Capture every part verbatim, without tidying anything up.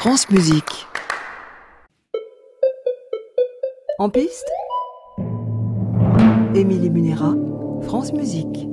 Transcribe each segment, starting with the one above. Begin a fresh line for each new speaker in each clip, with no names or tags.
France Musique. En piste, Émilie Munera, France Musique.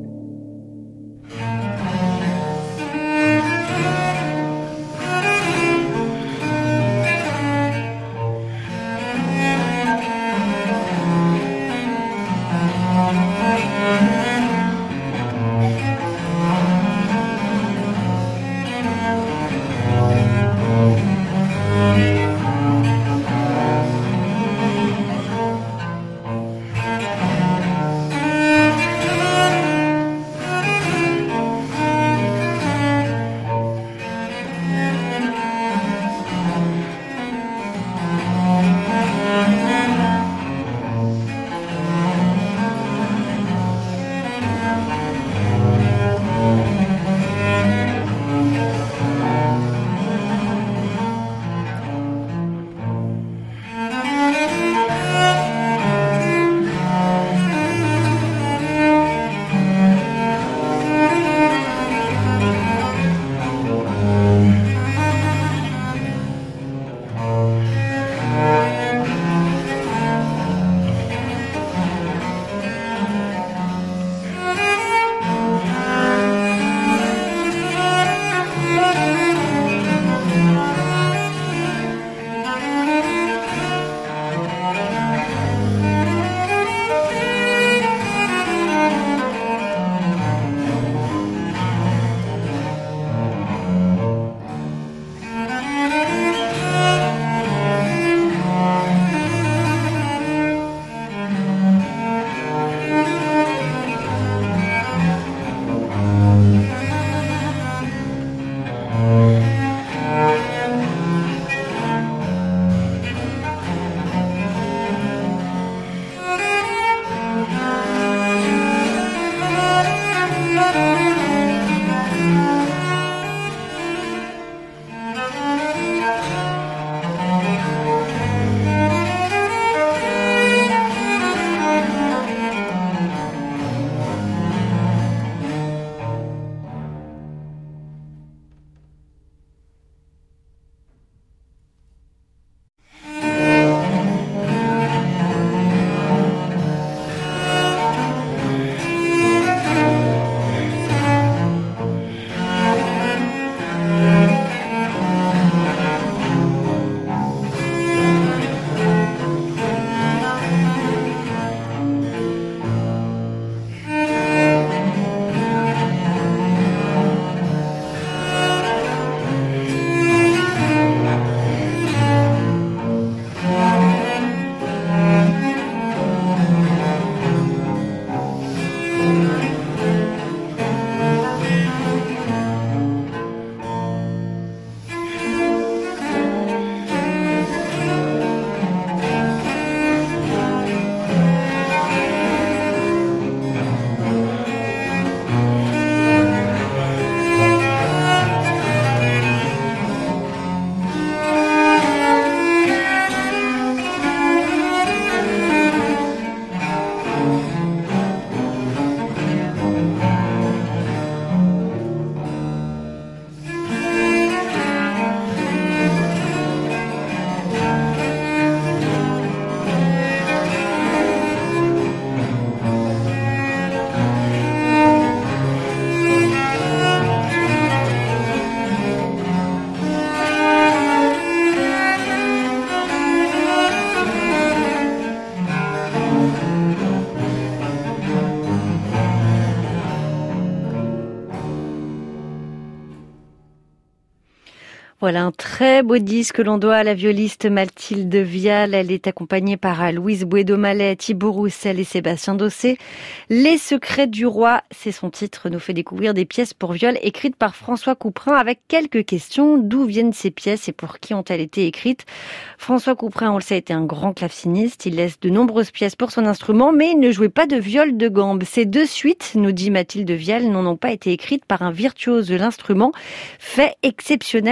Voilà un très beau disque que l'on doit à la violiste Mathilde Vial. Elle est accompagnée par Louise Bouet-Domalet, Thibaut Roussel et Sébastien Dossé. Les secrets du roi, c'est son titre, nous fait découvrir des pièces pour viol écrites par François Couperin avec quelques questions. D'où viennent ces pièces et pour qui ont-elles été écrites? François Couperin, on le sait, était un grand claveciniste. Il laisse de nombreuses pièces pour son instrument, mais il ne jouait pas de viol de gambe. Ces deux suites, nous dit Mathilde Vial, n'en ont pas été écrites par un virtuose de l'instrument, fait exceptionnel à l'époque.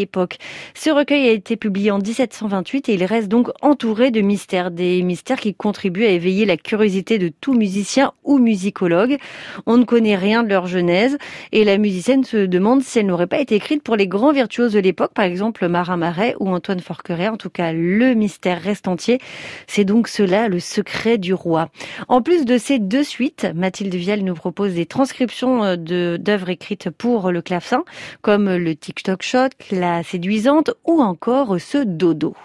l'époque. Ce recueil a été publié en dix-sept cent vingt-huit et il reste donc entouré de mystères, des mystères qui contribuent à éveiller la curiosité de tout musicien ou musicologue. On ne connaît rien de leur genèse et la musicienne se demande si elle n'aurait pas été écrite pour les grands virtuoses de l'époque, par exemple Marin Marais ou Antoine Forqueray. En tout cas, le mystère reste entier. C'est donc cela le secret du roi. En plus de ces deux suites, Mathilde Vial nous propose des transcriptions de, d'œuvres écrites pour le clavecin, comme le Tic-Toc Shot, la Séduisante ou encore ce Dodo.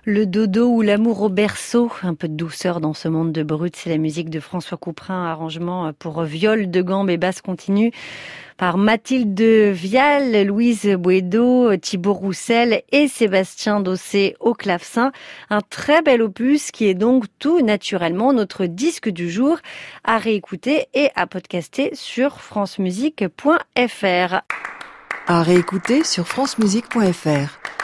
Le dodo ou l'amour au berceau, un peu de douceur dans ce monde de brut, c'est la musique de François Couperin, arrangement pour viol de gambe et basse continue par Mathilde Vial, Louise Buedo, Thibaut Roussel et Sébastien Dossé au clavecin. Un très bel opus qui est donc tout naturellement notre disque du jour à réécouter et à podcaster sur francemusique point f r.
À réécouter sur francemusique point f r.